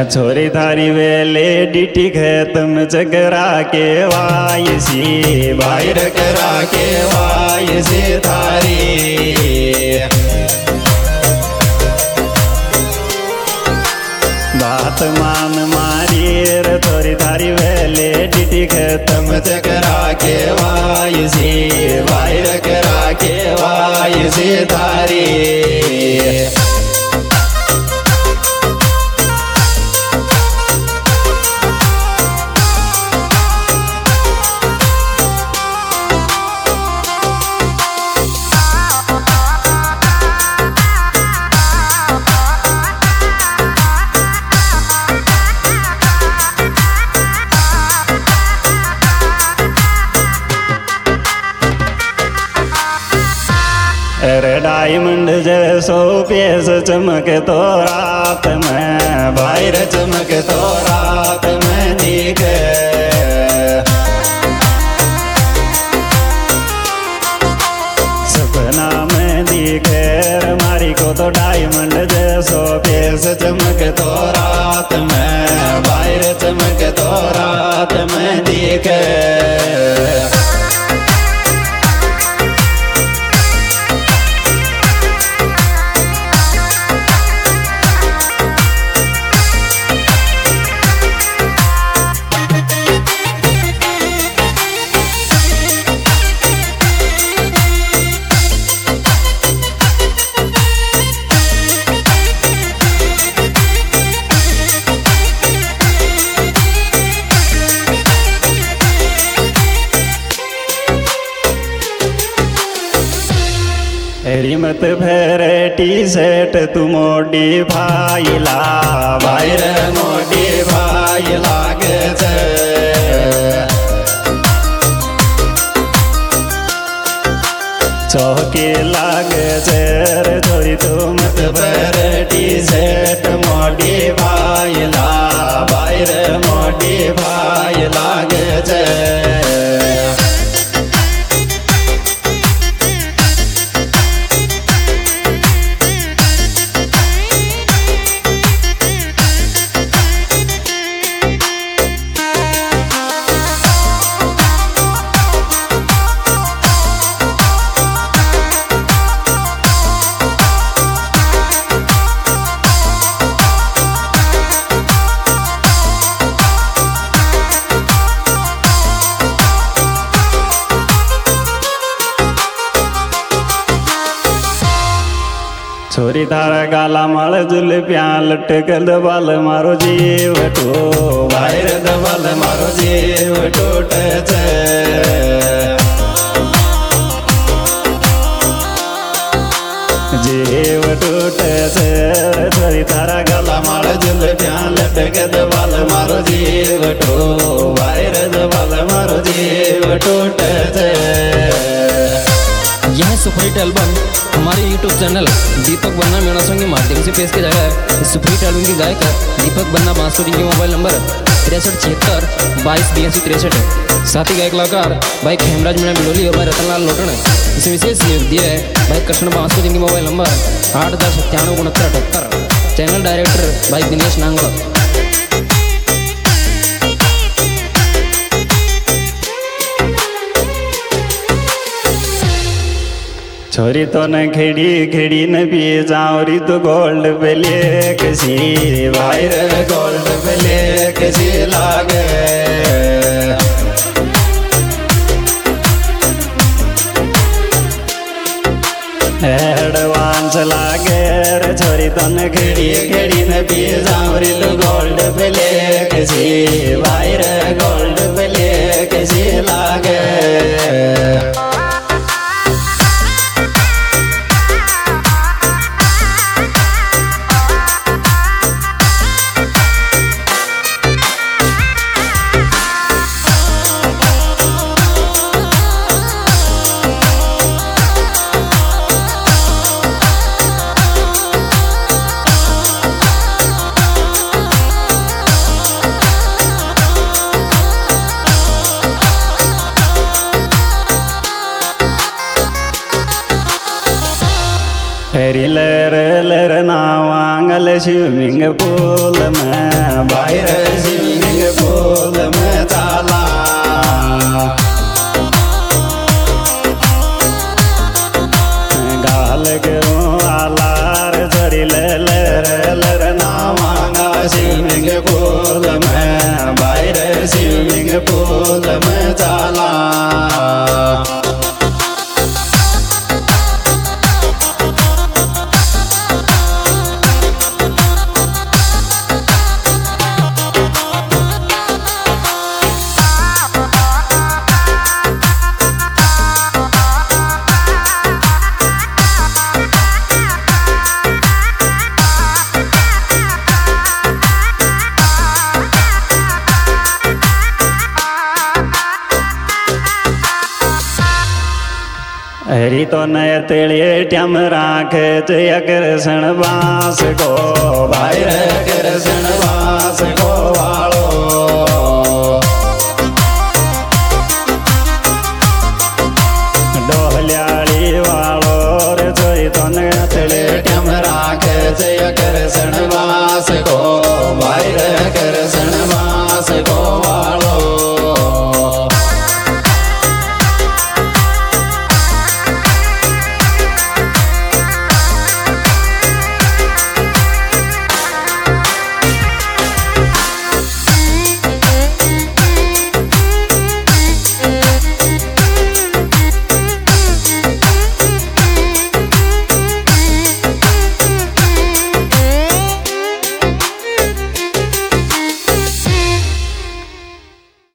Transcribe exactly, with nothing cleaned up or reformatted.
छोरी थारी वेले डिटी खत्म चकरा के वायसी बाहर करा के वायसी थारी बात मान मारी रे छोरी थारी वेले डिटी खत्म चकरा के वायसी बाहर करा के वायसी थारी डायमंड जैसो पेश चमक तो रात में बाहर चमक तो रात में दिखे सपना में दिखे मारी को तो डायमंड जैसो पेश चमक तो रात में बाहर चमक तो रात में दिखे रिमत फेर टी शर्ट तू मोडी भाईला बाहर मोडी भाई लागे चौकी लागे रे छोरी तू मत फेर टी शर्ट मोडी भाईला बाहर मोडी भाई लागे छोरी तारा गाला माल जुल्फिया लटकल दबाल मारो जीव टो बाहर दबाल मारो जीव टूट जीव टूट छोरी तारा गाला माल जुल्फिया लटकल दबाल मारो जीव टो बाहर दबाल मारो जीव टूट यह सुपरहिट एल्बम हमारे यूट्यूब चैनल दीपक बन्ना मेरा सॉन्ग के माध्यम से पेश किया जा रहा है। इस सुपरहिट एल्बम की गायक दीपक बन्ना बांसुरी के मोबाइल नंबर तिरसठ छिहत्तर बाईस बयासी तिरसठ है। साथ ही गायक कलाकार भाई खेमराज मीणा बिडोली और भाई रतनलाल लोटन है। इसे विशेष सहयोग दिया है भाई कृष्ण बांसुरी के मोबाइल नंबर आठ दस सत्तानवे उनहत्तर अठहत्तर। चैनल डायरेक्टर भाई दिनेश नांगल। छोरी तो न खेड़ी खेड़ी न पी जाऊरी तो गोल्ड पे ले किसी बाहर गोल्ड पे ले किसी लागे एडवांस लागे रे छोरी तो न खेड़ी खेड़ी न पी जाऊरी तो गोल्ड पे ले किसी बाहर गोल्ड पे ले किसी लागे हरी लर लर नावांगल स्विमिंग पूल में बाहर स्विमिंग पूल में चाला गाल के आलार झरी लर लर नावांगा स्विमिंग पूल में बाहर स्विमिंग पूल में चाला हरी तो नय तेलिए ट्यम राख जय कृष्ण बास को भाई कृष्ण बास को वाला